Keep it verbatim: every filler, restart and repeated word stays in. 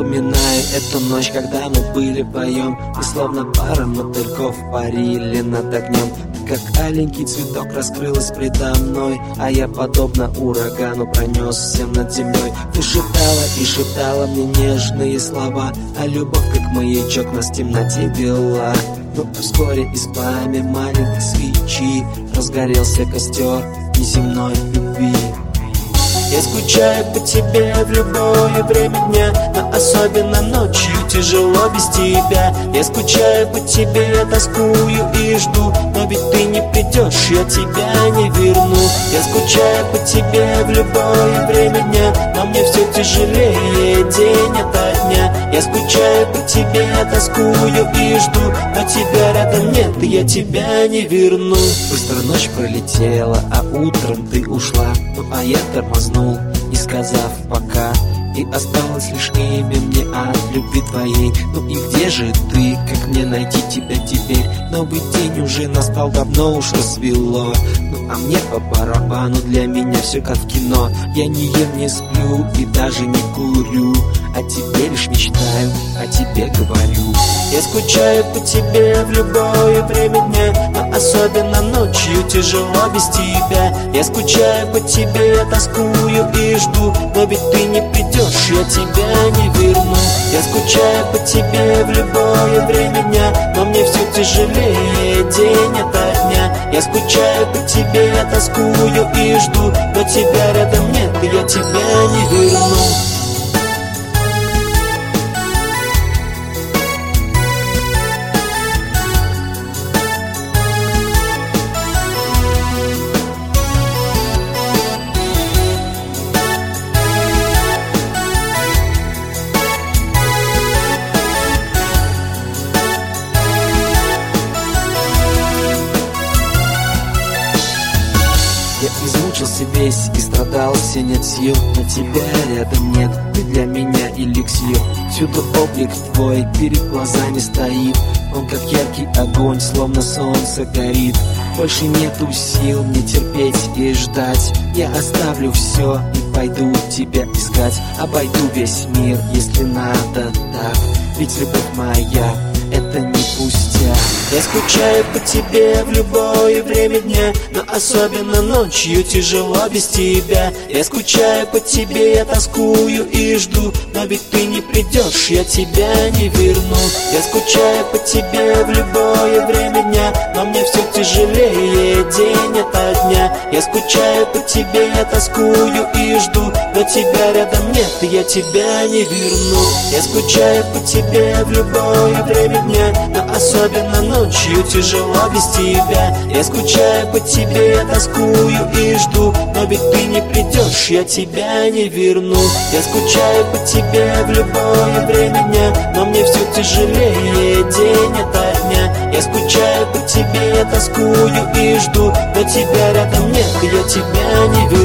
вспоминаю эту ночь, когда мы были вдвоем. И словно пара мотыльков парили над огнем. Как аленький цветок раскрылась предо мной, а я подобно урагану пронесся над землей. Ты шептала и шептала мне нежные слова, а любовь, как маячок, нас в темноте вела. Но вскоре из пламя маленькой свечи разгорелся костер неземной любви. Я скучаю по тебе в любое время дня, но особенно ночью тяжело без тебя. Я скучаю по тебе, тоскую и жду, но ведь ты не придешь, я тебя не верну. Я скучаю по тебе в любое время дня, но мне все тяжелее день ото дня. Я скучаю по тебе, тоскую и жду, но тебя рядом нет, и я тебя не верну. Быстро ночь пролетела, а утром ты ушла. Ну а я тормознул, не сказав пока, и осталось лишь имя мне от любви твоей. Ну и где же ты, как мне найти тебя теперь? Новый день уже настал, давно уж рассвело. Ну а мне по барабану, для меня все как в кино. Я не ем, не сплю и даже не курю, о тебе лишь мечтаю, о тебе говорю. Я скучаю по тебе в любое время дня, но особенно ночью тяжело без тебя. Я скучаю по тебе, тоскую и жду, но ведь ты не придешь, я тебя не верну. Я скучаю по тебе в любое время дня, но мне все тяжелее день ото дня. Я скучаю по тебе, тоскую и жду, но тебя рядом нет, и я тебя не верну. Я измучился весь и страдался, нет сил, но тебя рядом нет, ты для меня эликсир. Всюду облик твой перед глазами стоит, он как яркий огонь, словно солнце горит. Больше нету сил мне терпеть и ждать, я оставлю все и пойду тебя искать. Обойду весь мир, если надо так, ведь любовь моя — это не пустяк. Я скучаю по тебе в любое время дня, но особенно ночью тяжело без тебя. Я скучаю по тебе, я тоскую и жду, но ведь ты не придешь, я тебя не верну. Я скучаю по тебе в любое время дня, но мне все тяжелее день ото дня. Я скучаю по тебе, я тоскую и жду, но тебя рядом нет, и я тебя не верну. Я скучаю по тебе в любое время дня, но особенно ночью тяжело без тебя. Я скучаю по тебе, я тоскую и жду, но ведь ты не придешь, я тебя не верну. Я скучаю по тебе в любое время дня, но мне все тяжелее день ото дня. Я скучаю по тебе, я тоскую и жду, но тебя рядом нет, и я тебя не верну.